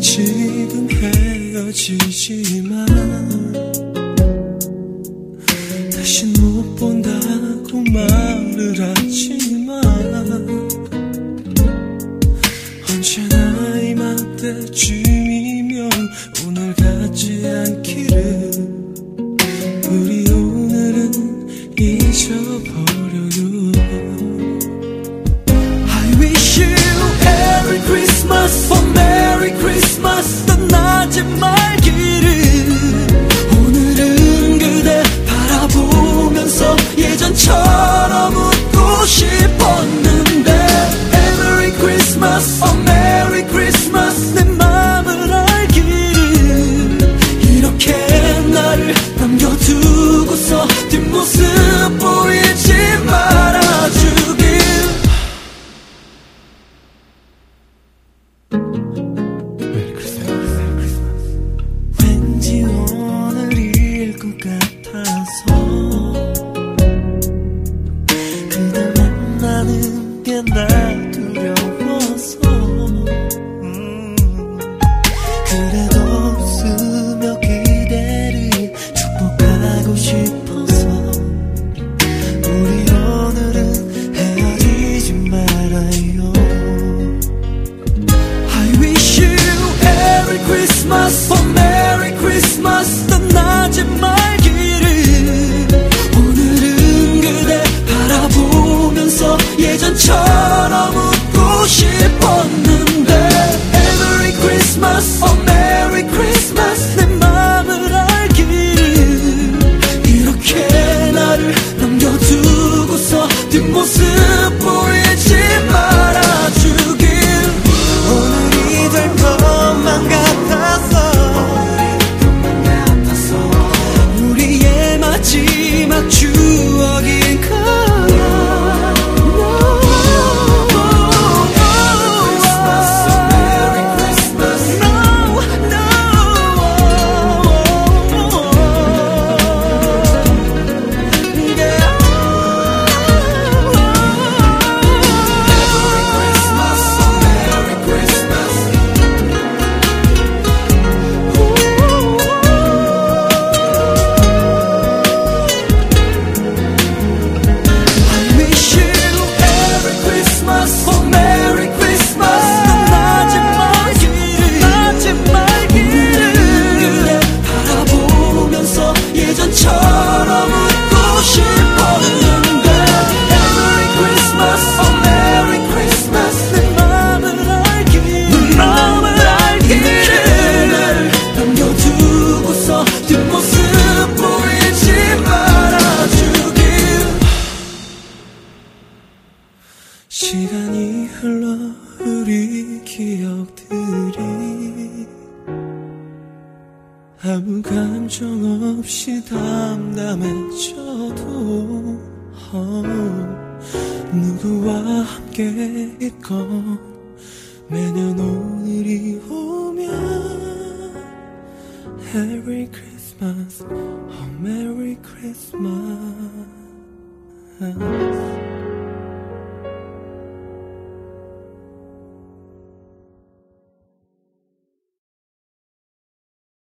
지금 헤어지지만 다시 못 본다고 말을 하지만 언제나 이맘때쯤이면 오늘 같지 않기를 우리 오늘은 잊어버려요. I wish you Merry Christmas, oh Merry Christmas. 떠나지 말기를 오늘은 그대 바라보면서 예전처럼 웃고 싶었는데 Merry Christmas, oh Merry Christmas. 내 맘을 알기를 이렇게 나를 남겨두고서 뒷모습 보이지 말아주길. 왠지 오늘일 것 같아서 그댈 만나는 게 나 두려워서 그래도 웃으며 그대를 축복하고 싶어서 우리 오늘은 헤어지지 말아요. I wish you Merry Christmas, oh Merry Christmas. 떠나지 말기를 오늘은 그대 바라보면서 예전처럼 웃고 싶었는데 Merry Christmas, oh Merry Christmas. 내 맘을 알기를 이렇게 나를 남겨두고서 뒷모습 보이지 말아주길. 오늘이 될 것만 같아서 우리의 마지막 추억인 거야. 예전처럼 웃고 싶었는데 Merry Christmas, oh Merry Christmas. 내 맘을 알기를 나를 남겨두고서 뒷모습 보이지 말아주길. 시간이 흘러 우리 기억들이 아무 감정 없이 담담해져도 누구와 함께 있건 매년 오늘이 오면 Merry Christmas, oh Merry Christmas.